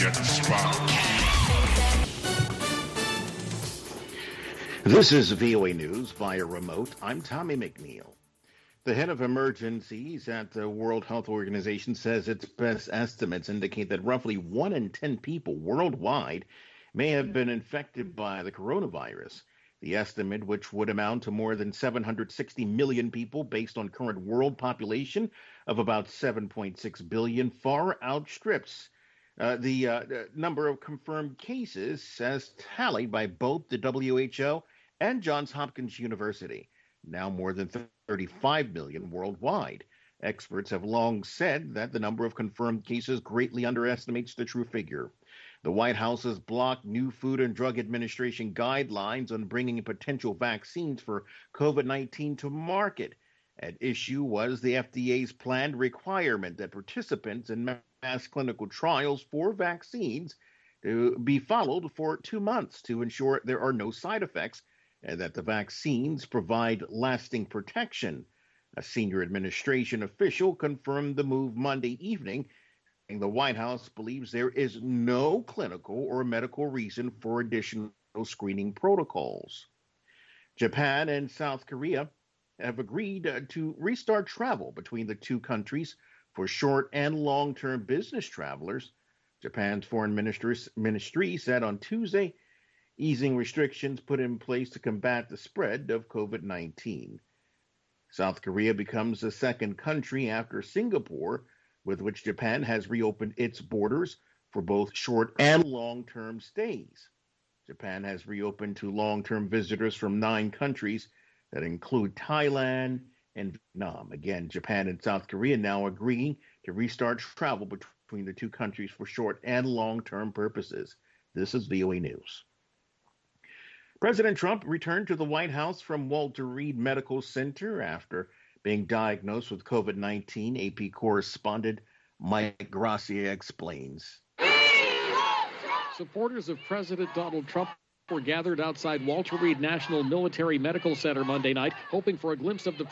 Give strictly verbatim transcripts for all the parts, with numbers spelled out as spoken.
get the spot. This is V O A News via remote. I'm Tommy McNeil. The head of emergencies at the World Health Organization says its best estimates indicate that roughly one in ten people worldwide may have been infected by the coronavirus. The estimate, which would amount to more than seven hundred sixty million people based on current world population of about seven point six billion, far outstrips uh, the uh, number of confirmed cases as tallied by both the W H O and Johns Hopkins University, now more than thirty-five million worldwide. Experts have long said that the number of confirmed cases greatly underestimates the true figure. The White House has blocked new Food and Drug Administration guidelines on bringing potential vaccines for COVID nineteen to market. At issue was the F D A's planned requirement that participants in mass clinical trials for vaccines to be followed for two months to ensure there are no side effects and that the vaccines provide lasting protection. A senior administration official confirmed the move Monday evening, saying the White House believes there is no clinical or medical reason for additional screening protocols. Japan and South Korea have agreed to restart travel between the two countries for short and long-term business travelers. Japan's foreign ministry said on Tuesday, easing restrictions put in place to combat the spread of COVID nineteen. South Korea becomes the second country after Singapore with which Japan has reopened its borders for both short and long-term stays. Japan has reopened to long-term visitors from nine countries that include Thailand and Vietnam. Again, Japan and South Korea now agreeing to restart travel between the two countries for short and long-term purposes. This is V O A News. President Trump returned to the White House from Walter Reed Medical Center after being diagnosed with COVID nineteen. A P correspondent Mike Gracia explains. Supporters of President Donald Trump were gathered outside Walter Reed National Military Medical Center Monday night, hoping for a glimpse of the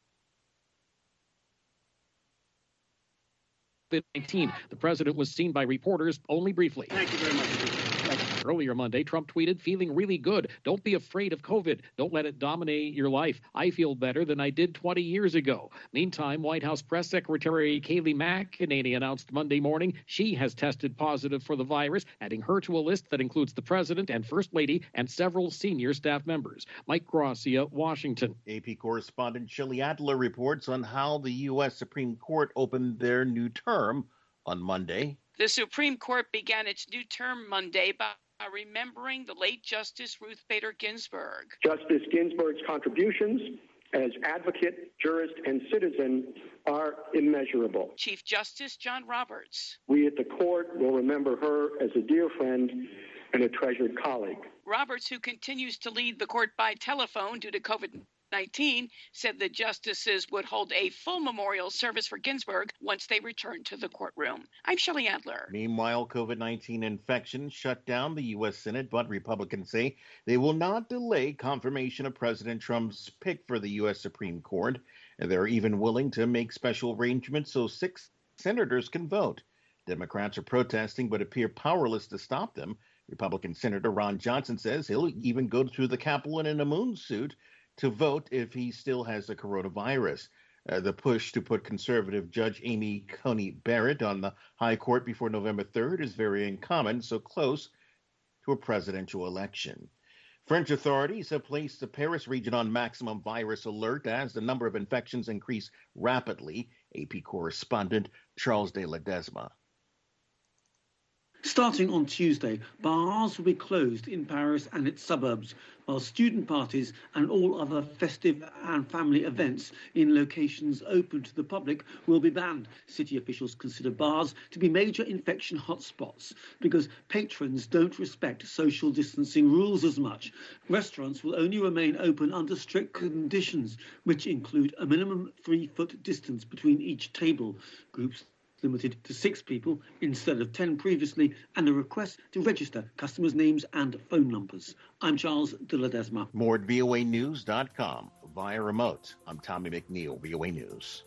COVID nineteen. The president was seen by reporters only briefly. Thank you very much. Earlier Monday, Trump tweeted, feeling really good. Don't be afraid of COVID. Don't let it dominate your life. I feel better than I did twenty years ago. Meantime, White House Press Secretary Kayleigh McEnany announced Monday morning she has tested positive for the virus, adding her to a list that includes the president and first lady and several senior staff members. Mike Gracia, Washington. A P correspondent Shelley Adler reports on how the U S Supreme Court opened their new term on Monday. The Supreme Court began its new term Monday by remembering the late Justice Ruth Bader Ginsburg. Justice Ginsburg's contributions as advocate, jurist, and citizen are immeasurable. Chief Justice John Roberts. We at the court will remember her as a dear friend and a treasured colleague. Roberts, who continues to lead the court by telephone due to COVID nineteen, said the justices would hold a full memorial service for Ginsburg once they returned to the courtroom. I'm Shelley Adler. Meanwhile, COVID nineteen infections shut down the U S Senate, but Republicans say they will not delay confirmation of President Trump's pick for the U S Supreme Court. And they're even willing to make special arrangements so six senators can vote. Democrats are protesting but appear powerless to stop them. Republican Senator Ron Johnson says he'll even go through the Capitol in a moon suit to vote if he still has the coronavirus. Uh, the push to put conservative Judge Amy Coney Barrett on the high court before November third is very uncommon, so close to a presidential election. French authorities have placed the Paris region on maximum virus alert as the number of infections increase rapidly. A P correspondent Charles de Ledesma. Starting on Tuesday, bars will be closed in Paris and its suburbs, while student parties and all other festive and family events in locations open to the public will be banned. City officials consider bars to be major infection hotspots because patrons don't respect social distancing rules as much. Restaurants will only remain open under strict conditions, which include a minimum three-foot distance between each table. Groups limited to six people instead of ten previously, and a request to register customers' names and phone numbers. I'm Charles de Ledesma. More at V O A news dot com via remote. I'm Tommy McNeil, V O A News.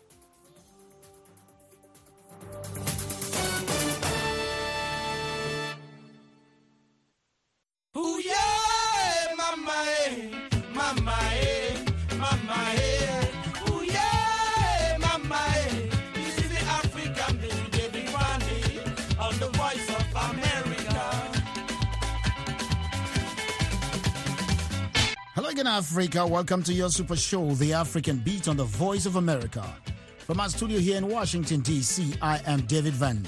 the voice of America. Hello again, Africa. Welcome to your super show, The African Beat on the Voice of America. From our studio here in Washington, D C, I am David Vandy.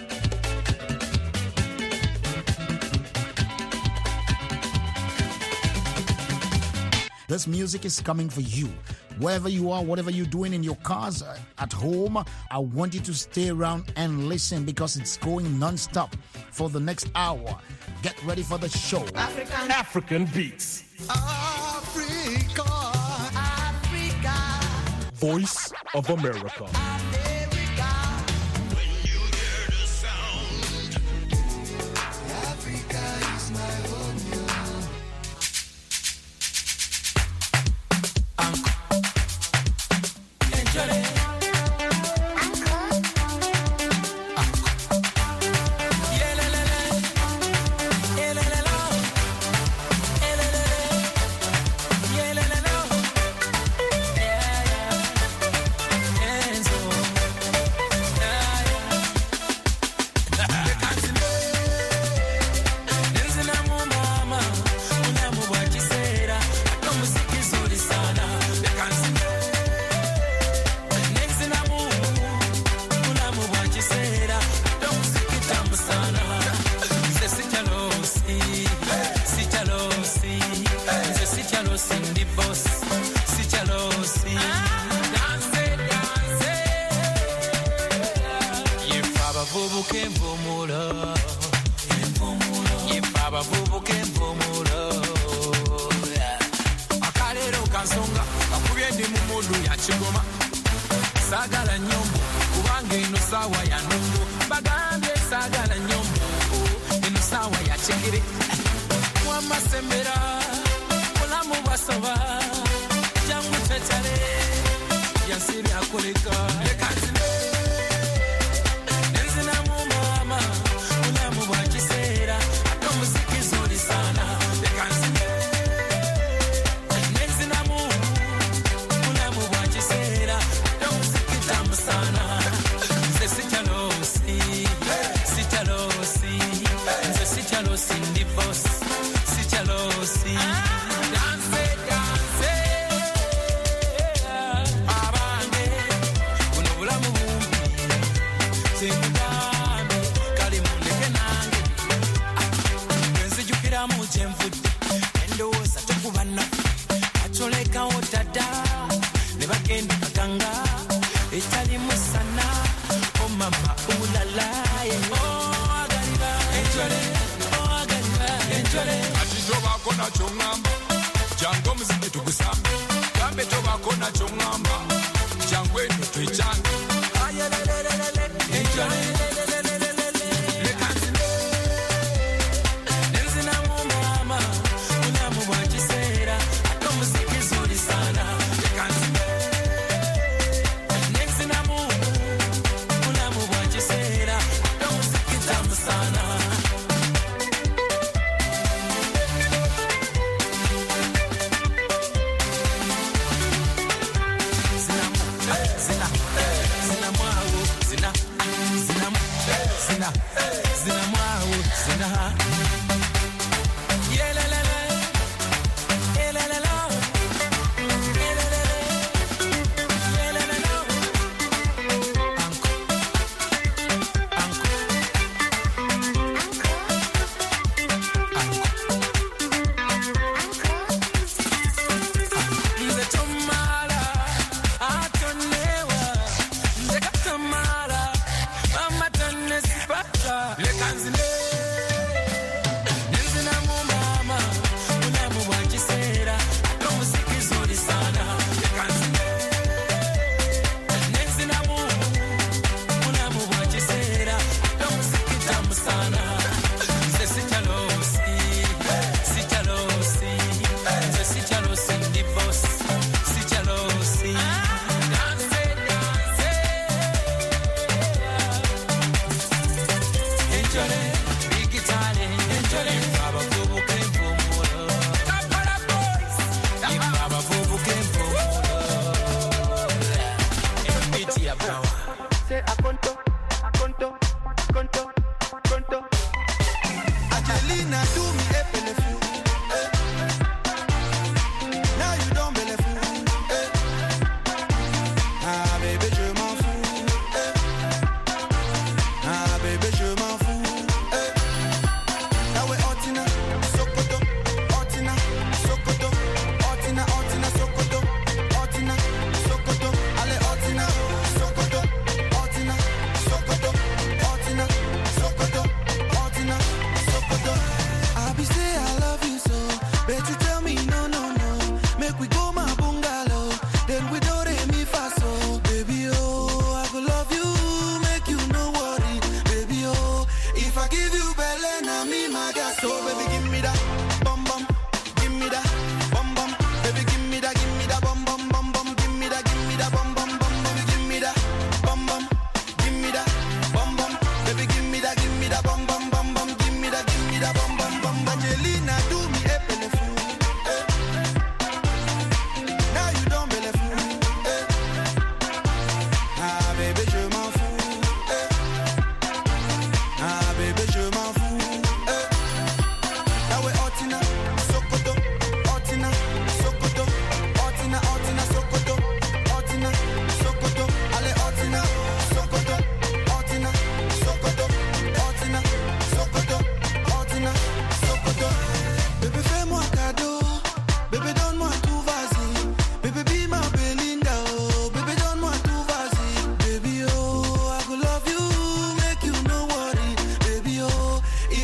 This music is coming for you. Wherever you are, whatever you're doing in your cars, uh, at home, I want you to stay around and listen because it's going non-stop for the next hour. Get ready for the show. African, African Beats. Africa, Africa, Voice of America. America. When you hear the sound, Africa is my home.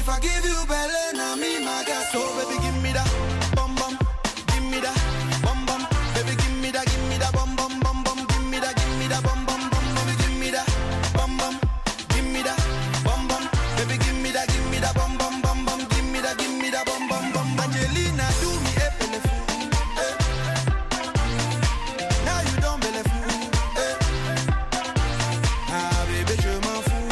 If I give you belly, now me my gas. So baby, give me that bum bum, give me that bum bum. Baby, give me that, give me that bum bum bum bum. Give me that, give me that bum bum bum. Baby, give me that bum bum, give me that bum bum. Baby, give me that, give me that bum bum bum bum. Give me that, give me that bum bum bum. Angelina, do me a pelefou. Now you don't believe me. Ah bébé, je m'en fous.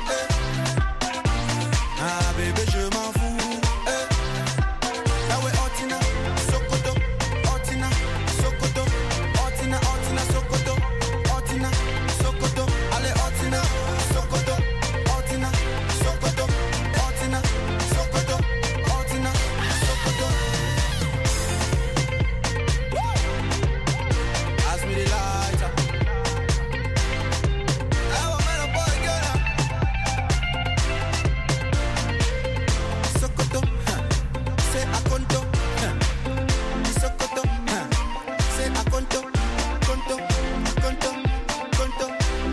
Ah bébé, je m'en fous. Now we Otina, Sokoto, Otina, Sokoto, Otina, Otina, Sokoto, Otina, Sokoto. Allez Otina, Sokoto, Otina, Sokoto, Otina, Sokoto, Otina, Sokoto. Pass me the lighter. I want me a boy girl. Sokoto, huh. Say akonto, huh. Sokoto, huh. Say akonto, konto, konto, konto.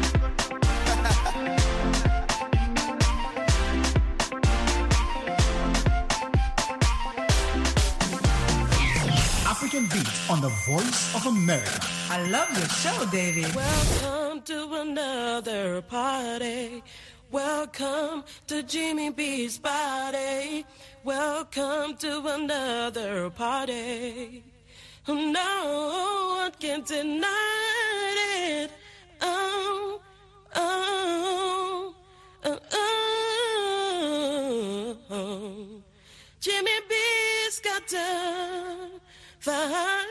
African Beats on the Voice of America. I love your show, David. Welcome to another party. Welcome to Jimmy B's party. Welcome to another party. No one can deny it. Oh, oh, oh, oh. Jimmy B's got to fight.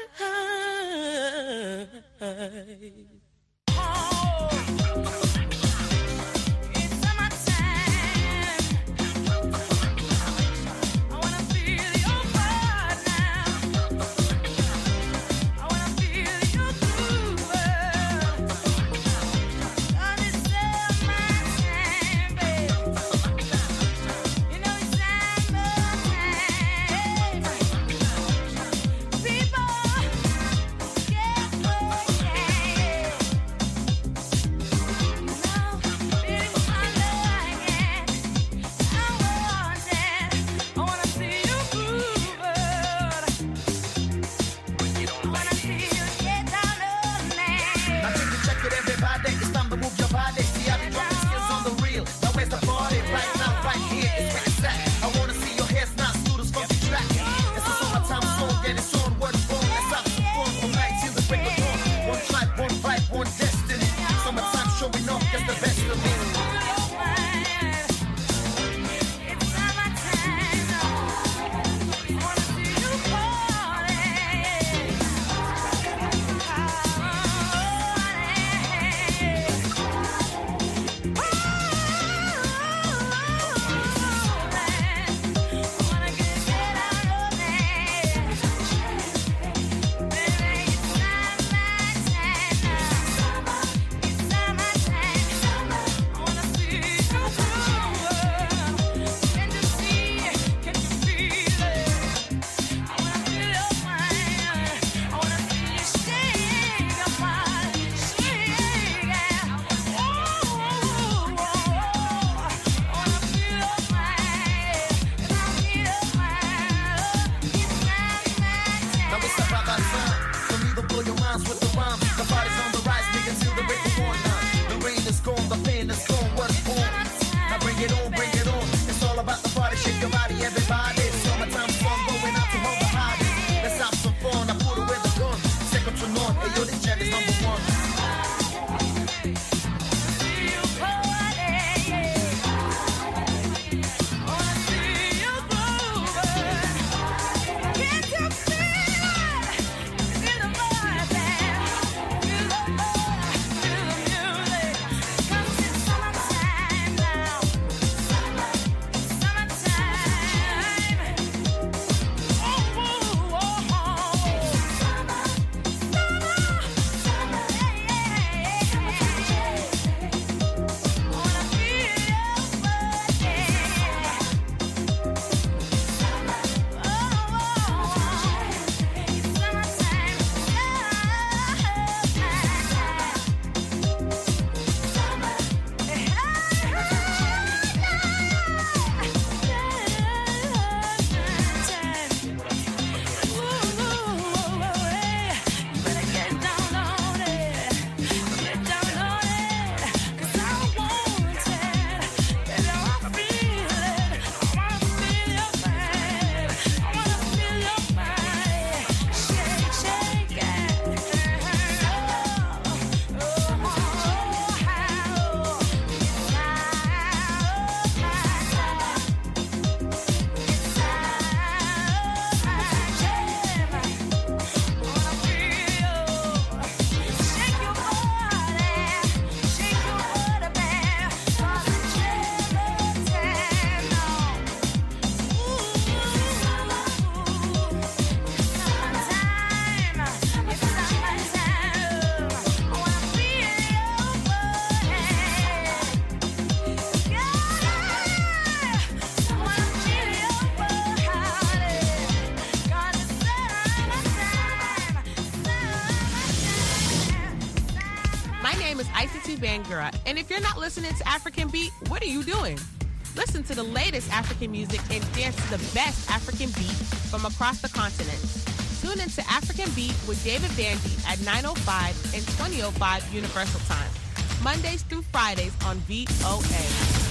Cassie Bangura. And if you're not listening to African Beat, what are you doing? Listen to the latest African music and dance to the best African beat from across the continent. Tune into African Beat with David Bandy at nine oh five and twenty oh five Universal Time, Mondays through Fridays on V O A.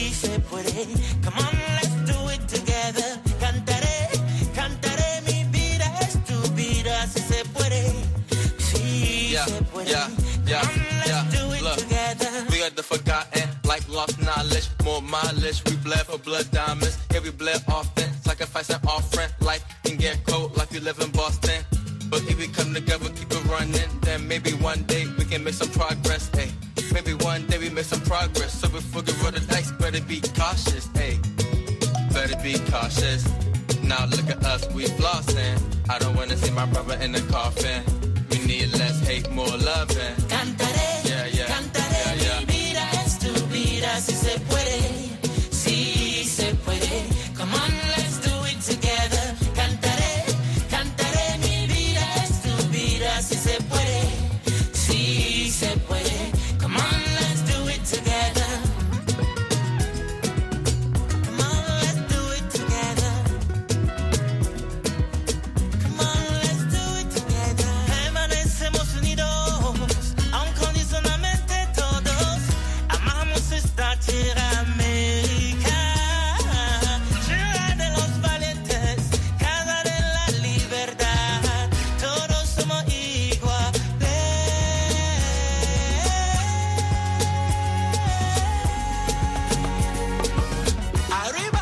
Come on, let's do it together. Cantaré, cantaré mi vida. stylish. We bled for blood diamonds. Yeah, we bled often. Sacrifice and offering. Life can get cold like you live in Boston. But if we come together, keep it running, then maybe one day we can make some progress, hey. Maybe one day we make some progress. So before we roll the dice, better be cautious, hey. Better be cautious. Now look at us, we flossing. I don't wanna see my brother in the coffin. We need less hate, more loving. Cantaré, yeah, yeah, cantaré, yeah, yeah. Mi vida es tu vida, si se puede, si se puede. Come on, let's do it together. Cantaré, cantaré, mi vida es tu vida, si se puede, si se puede. Come on, let's do it together. Come on, let's do it together. Come on, let's do it together. Permanecemos unidos, incondicionalmente todos. Amamos esta tierra América. Tierra de los valientes, casa de la libertad. Todos somos iguales. Arriba.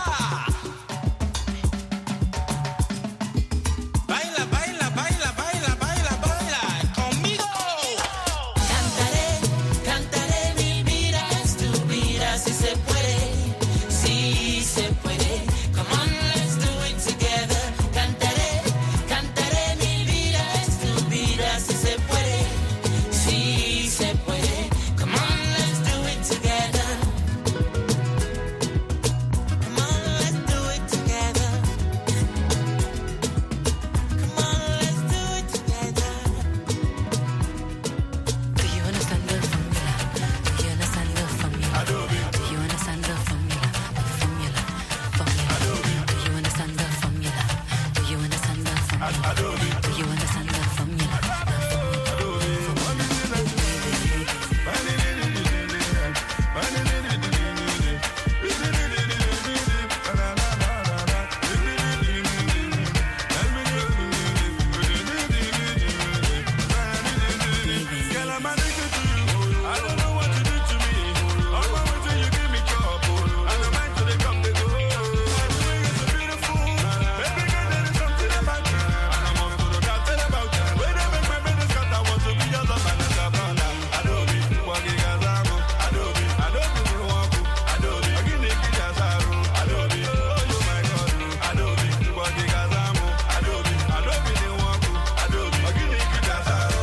Baila, baila, baila, baila, baila, baila conmigo. Cantaré, cantaré, mi vida es tu vida, si se puede, si se puede. Come on, let's do it together. Cantaré, cantaré, mi vida es tu vida, si se puede, si se puede. Come on, let's do it together. Come on, let's do it together. Come on, let's do it together. Do you understand the formula? Do you understand the formula? Do you understand the formula? Formula, formula. Do you understand the formula? Do you understand the formula? Do you understand the formula? Girl, I'm addicted to you. I don't know what you do to me. On my way till you give me trouble. I don't mind till they come, they go. My doing is so beautiful. Baby girl, there is something about you. And I'm off to the doctor about you. When they make my business cut, I want to be your love and a brother. Adobe, walking as I go. Adobe, Adobe, you want to. Adobe, I give you Kijasaru. Adobe, oh you my God. Adobe, walking as I go. Adobe, Adobe, you want to. Adobe, I give you Kijasaru.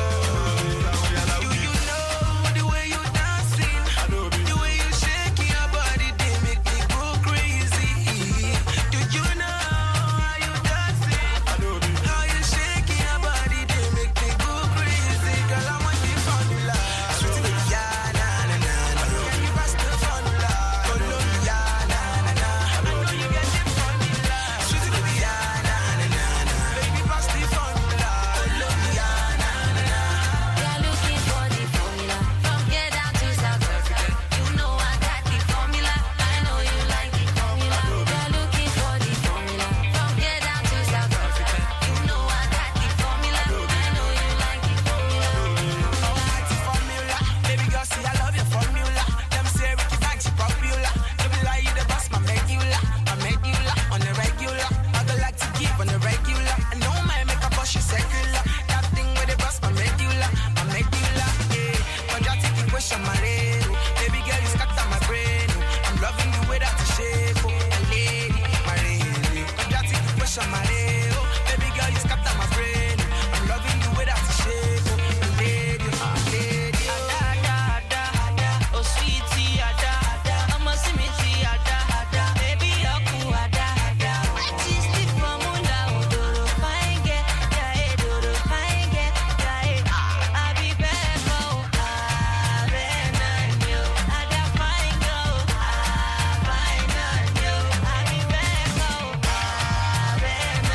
Do you know the way you dancing? The way you shaking your body, they make me go crazy. Do you know how you dancing? How you shaking your body, they make me go crazy. Girl, I want the formula. Sweet yeah, na na na na. Can you pass the formula? Colombia, na na na. I know you get the formula. Sweet yeah, na na na na. Baby, pass the formula. Colombia, na na na. You're looking for the formula from here down to South Africa. You know I got the formula. I know you like the formula. You're looking for the formula from here down to South Africa. You know I got the formula. I know you like the formula. Oh, I got the formula. Baby girl, see I love your formula. Them say Ricky Banks is popular. No be lie, you the boss, my medulla, my medulla on the regular. I go like to give on the regular. I know my make a boss, you secular. That thing with the boss, my medulla, my medulla. Yeah, quadratic equation, my lady. Baby girl, you scatter my brain. I'm loving you without a shake, oh, my lady, my lady. Quadratic equation, my lady. Baby girl, you scatter my brain. I'm loving you without a shake, oh, my lady, my lady. Ada, ada, ada, oh sweetie, ada, ada. I'ma see me, see, ada, ada. Baby, aku ada, ada. What is the formula? Do the fine get, yeah, do the fine get, yeah. I be back, oh, ah, then I knew. Ada fine girl, ah, fine I knew. I be back, oh, ah, then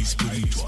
spiritual.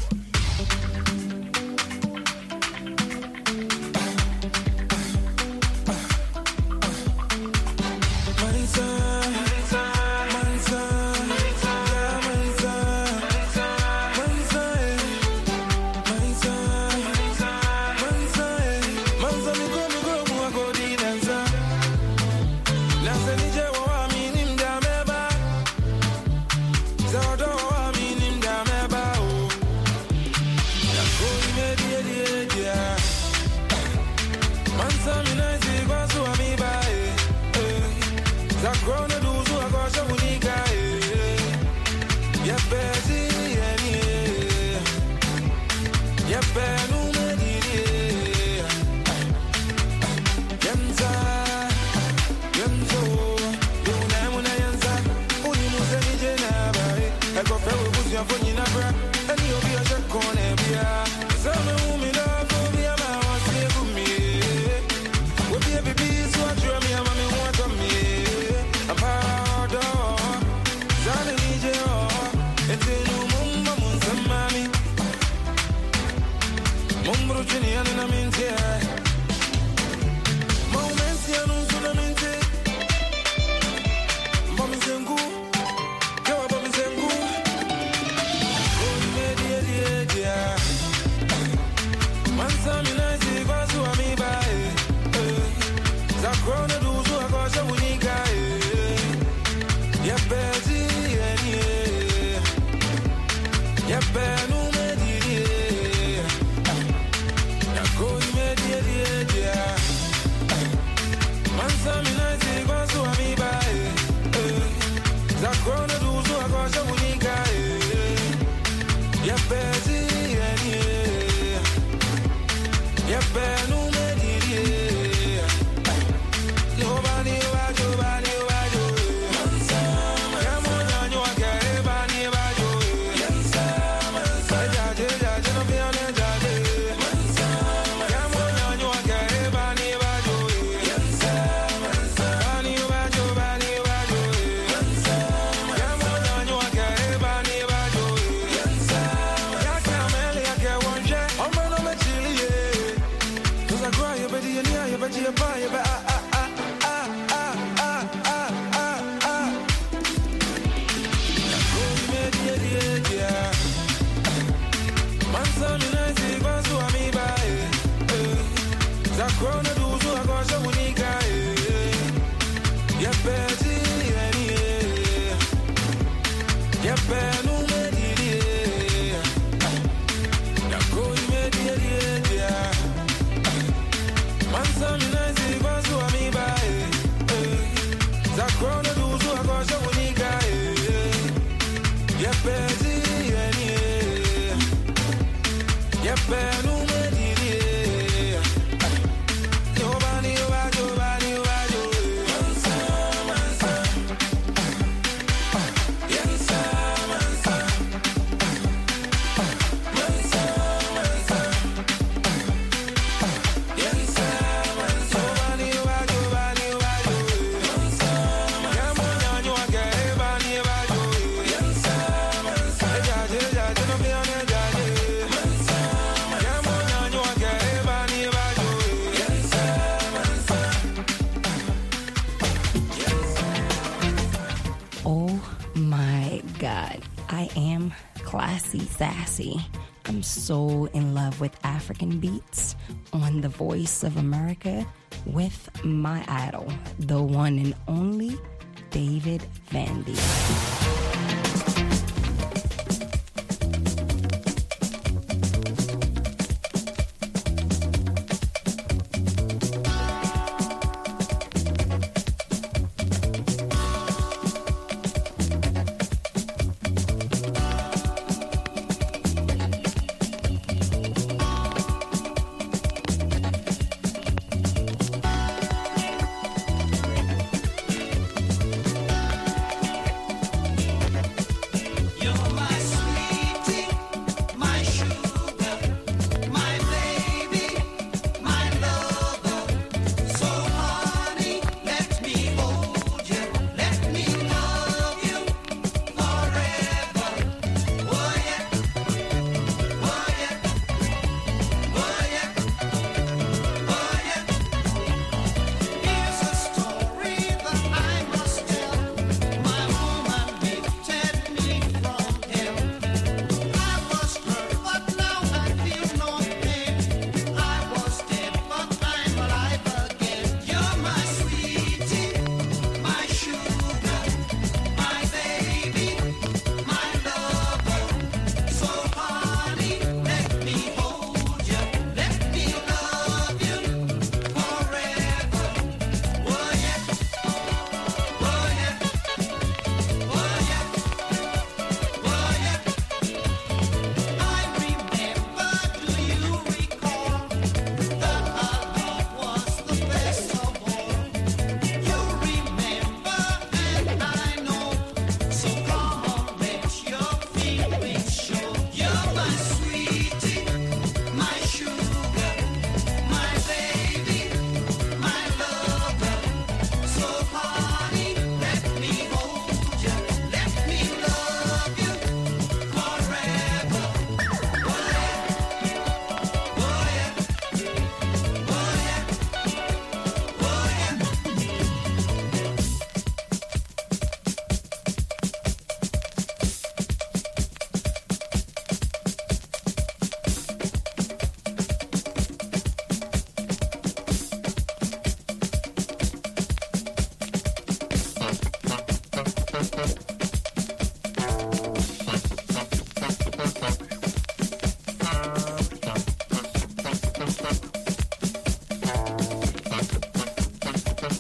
Sassy. I'm so in love with African beats on The Voice of America with my idol, the one and only David Vandy.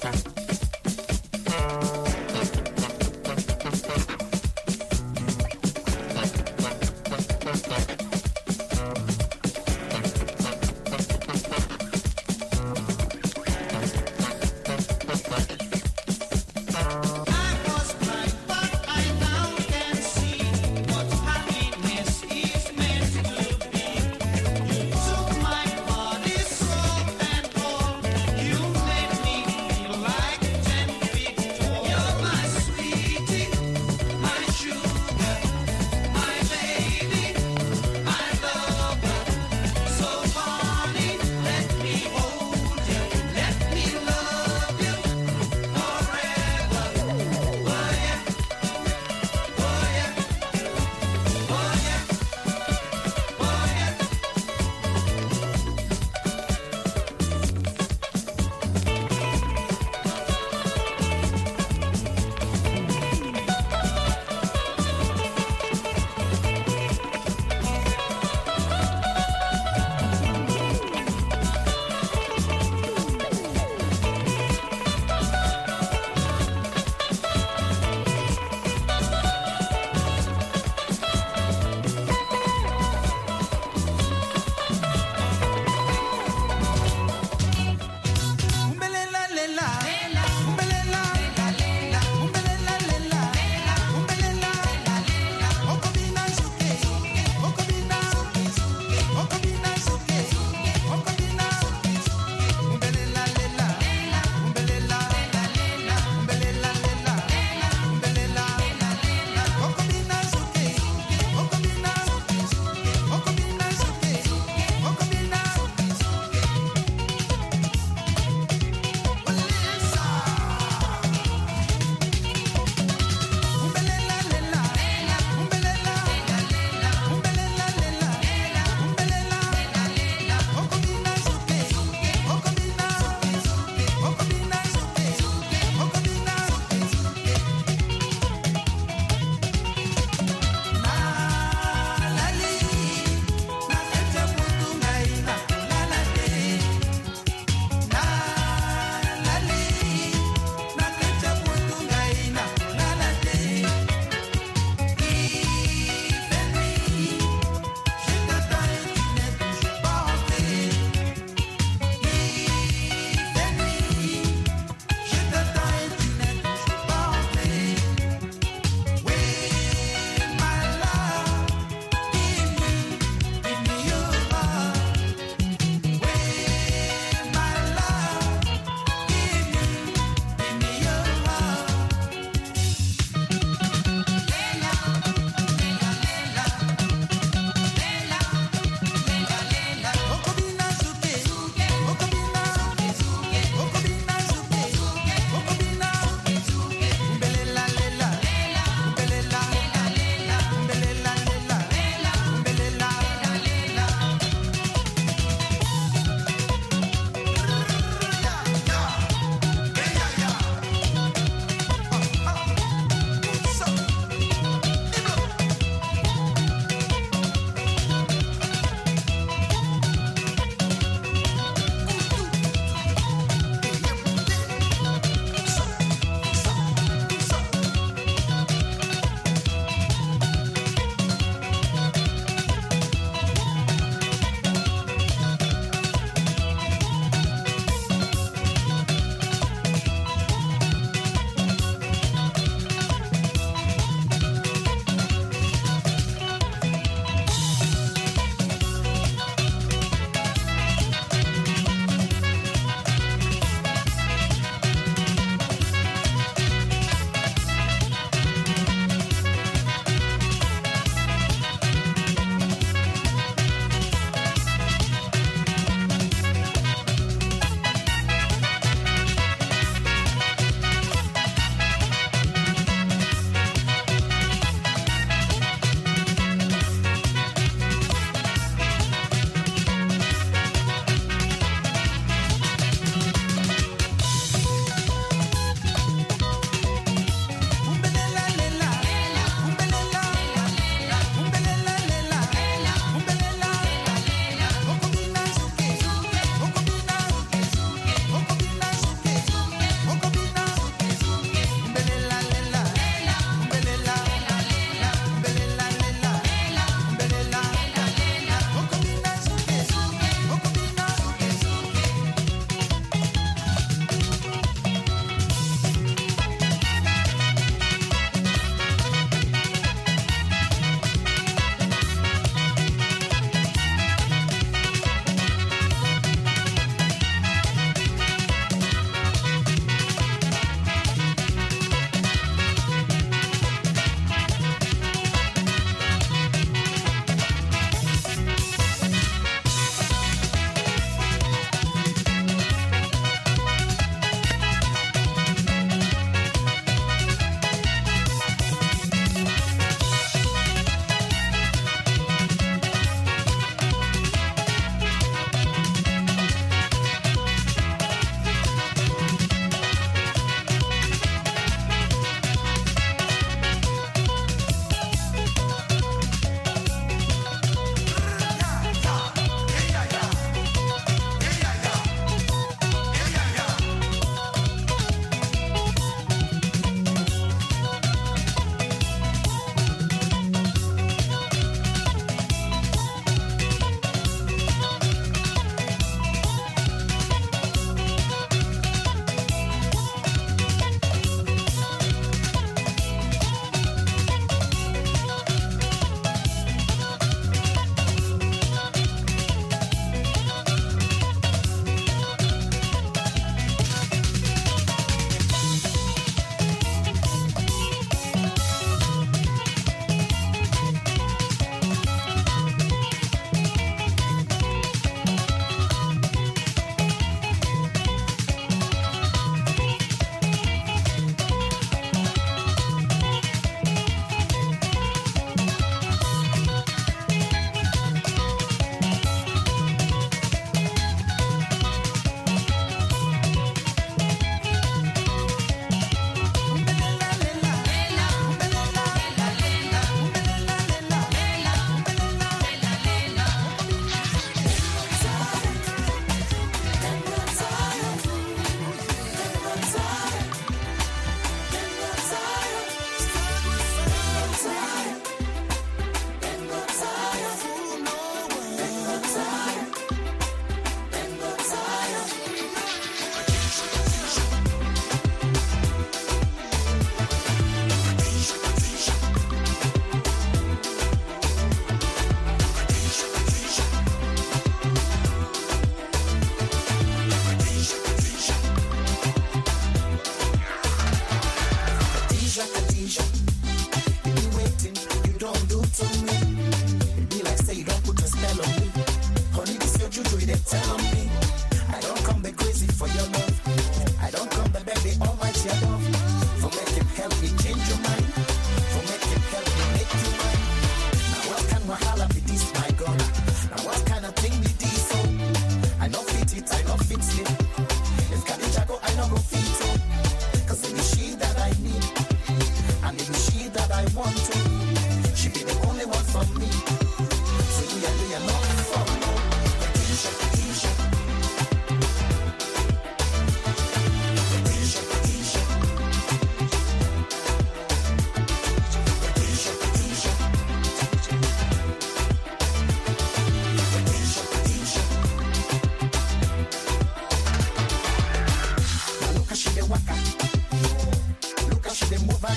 Took my body, soul, and all. You made me feel like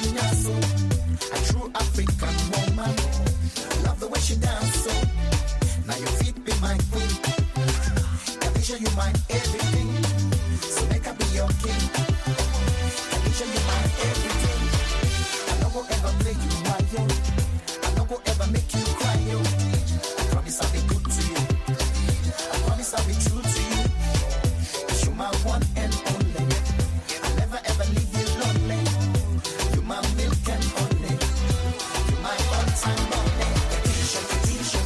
Nyaso. A true African woman. Love the way she dance so. Now your feet be my queen. Kadisha, you my everything. So make I be your king. Kadisha, you my everything. I don't go ever play you while yo. I don't go ever make you cry yo. I promise I'll be good to you. I promise I'll be true to you. You're my one and only. I'll never ever leave you lonely. You're my milk and honey. You're my all-time money. Kadisha, Kadisha.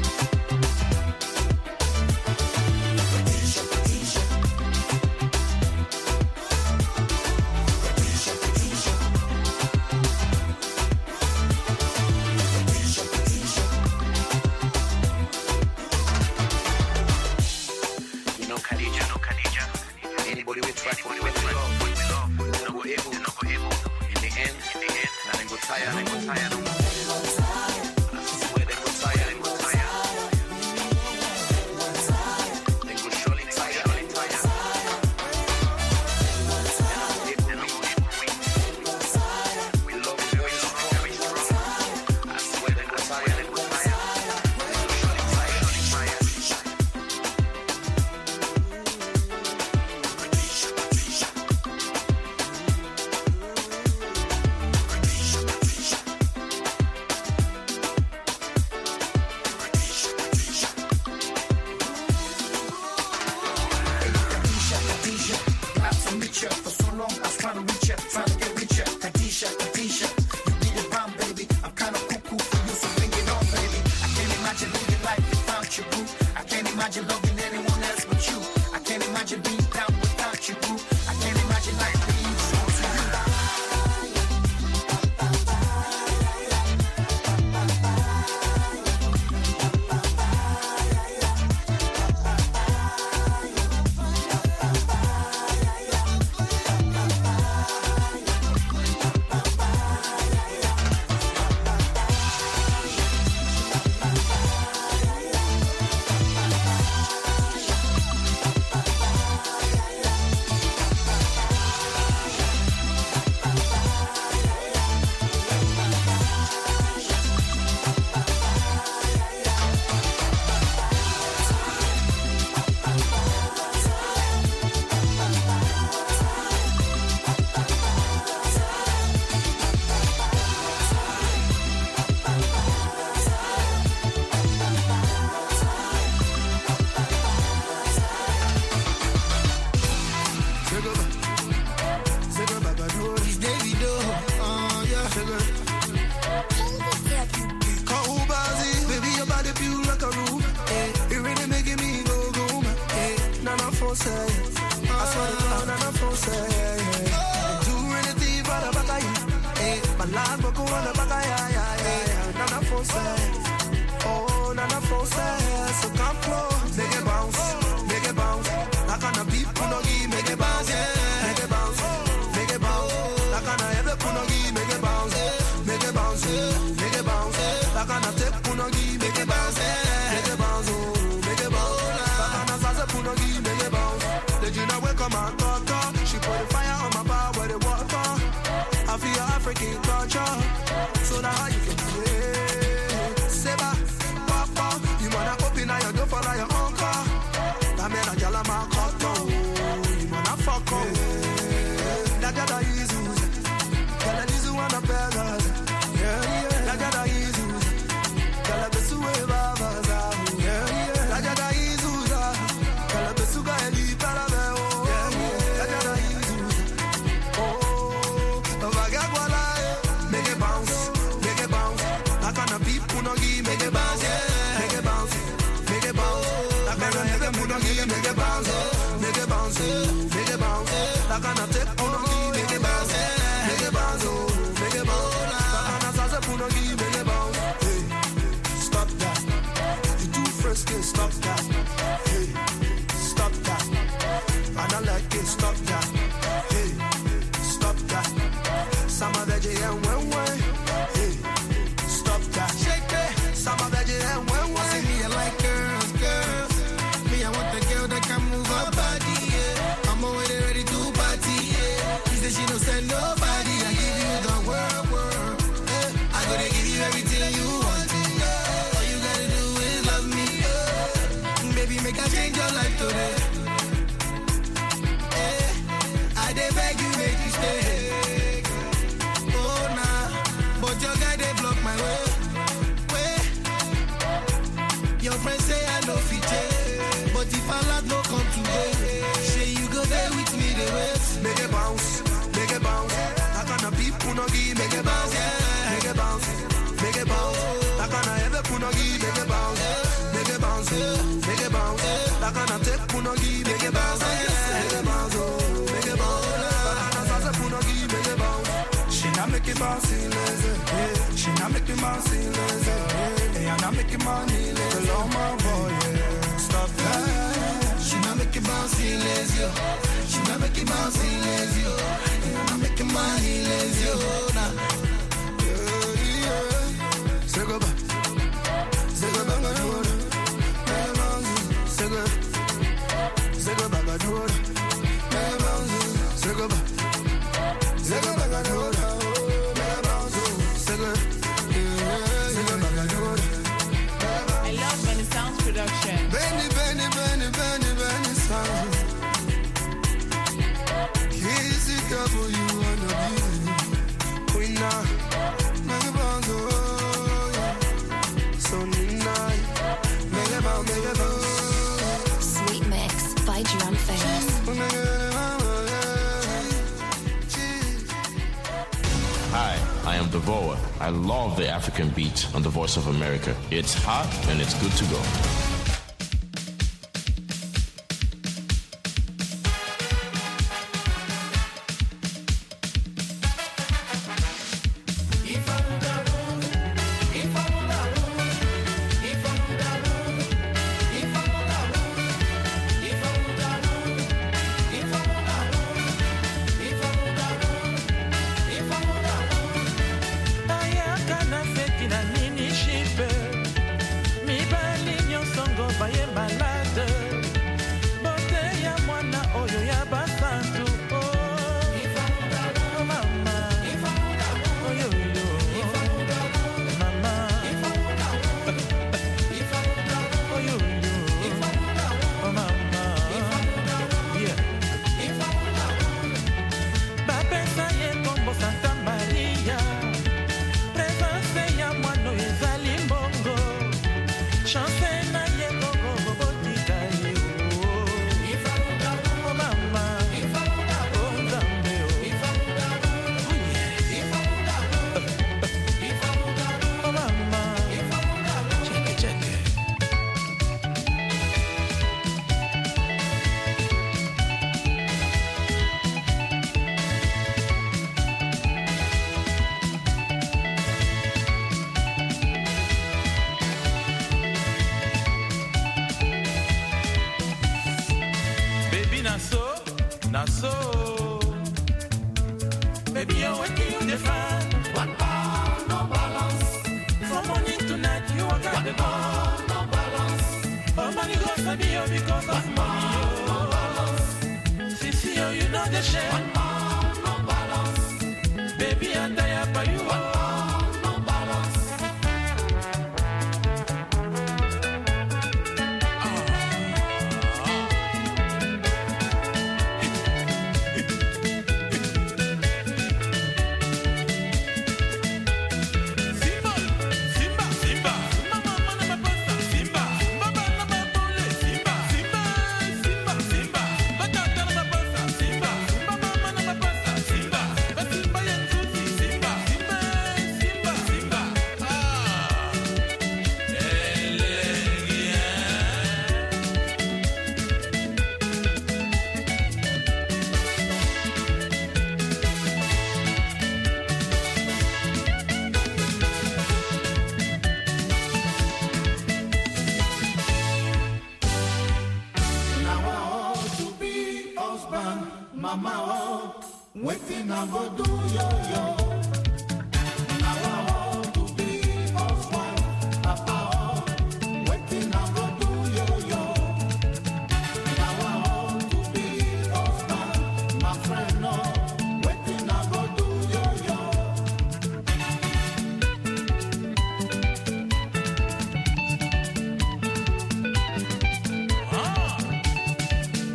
Kadisha, Kadisha. Kadisha, Kadisha. Kadisha, Kadisha. You know Khadija, know Khadija. Anybody we try for, we love, we love. You know go able, you know go able. In the end, in the end, now them go tired, them go tired. I swear them go tired, them go tired. Them go surely tired, surely tired. Them no go able, we we love you very strong, very strong. I swear them go tired, them go tired. Them go surely tired, surely tired. Kadisha, Kadisha. Not to meet you for so long. I was trying to reach you, trying to get richer. Kadisha, Kadisha. You be the bomb, baby. I'm kind of cuckoo for you, so bring it on, baby. I can't imagine living life without you, boo. I can't imagine loving anyone else but you. I can't imagine being down without you, boo. I can't imagine life being so to you. It's Davido, oh yeah. Call Ubazi, baby, your body feel like a room. Eh, it really making me go go mad. Eh, Nana Fonse, I swear to God, Nana Fonse. Do anything for the back of you. Eh, my land will go on the back of ya, ya, ya, ya. Nana Fonse, oh Nana Fonse. So come close, make it bounce, make it bounce. Like on a beat, punogi, make it bounce, yeah. Make it bounce, make it bounce. Like on a every punogi, make it bounce, make it bounce, make it bounce. Like on a take punogi, make it bounce, make it bounce, oh, make it bounce. Like on a salsa punogi, make it bounce. Did you know we come and talk, talk? She put the fire on my bar where the water. I feel your African culture, so now how you can do it? Seba, papa, you wanna make it bouncy lazy. Yeah. She not make it bouncy lazy. Yeah. Yeah, not make it money lazy. Tell all my boy, yeah. Stop that. She not make it bouncy lazy. She not make it bouncy lazy. Yeah, not make it money lazy. Nah. Yeah, yeah. Say go back. Say go back and do it. Say go. Say go back and do it. Say go back. Say go back and do it. I love Benny Sounds production. Benny, Benny, Benny, Benny, Benny Sounds. Kiss it up for you and the beauty. Queen now, make a bounce, oh yeah. So nice, make a bounce, make a bounce. Sweet Mix by Drum Face. Hi, I am Devoa. I love the African beat on the Voice of America. It's hot and it's good to go.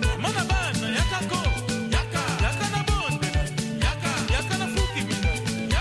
Yaka, yaka na bonde, yaka, yaka na fuki mina.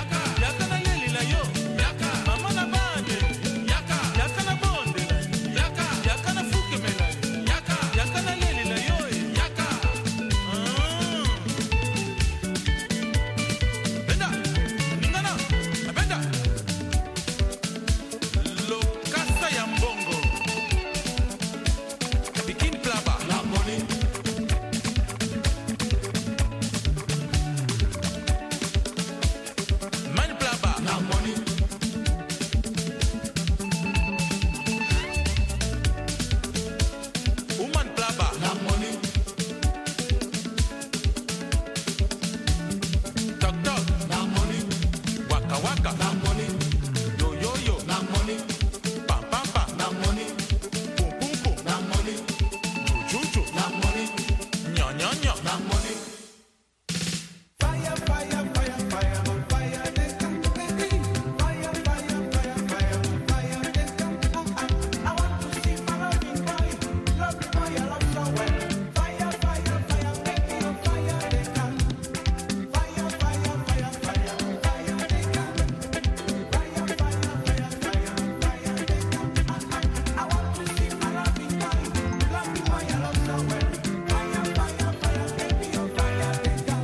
Talk talk. Na money. Waka waka. Na money. Yo yo yo. Na money. Pa pa pa. Na money. Boom boom boom. Na money. Ju ju ju. Na money. Nya nya nya. Na money. Fire fire fire fire fire they come baby. Fire fire fire fire fire they come. I want to see my loving boy. Love the boy I love so well. Fire fire fire baby on fire they come. Fire fire fire fire fire they come. Fire fire fire fire fire they come. I want to see my loving boy. Love the boy I love so well. Fire fire fire baby on fire they come.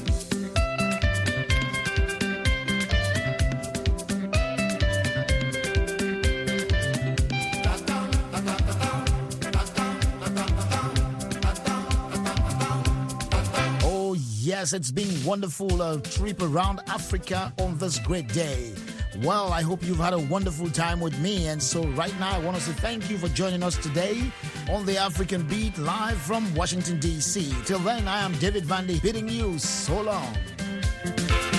Oh, yes, it's been wonderful uh, trip around Africa on this great day. Well, I hope you've had a wonderful time with me. And so right now, I want to say thank you for joining us today on the African Beat live from Washington, D C. Till then, I am David Vandy bidding you so long.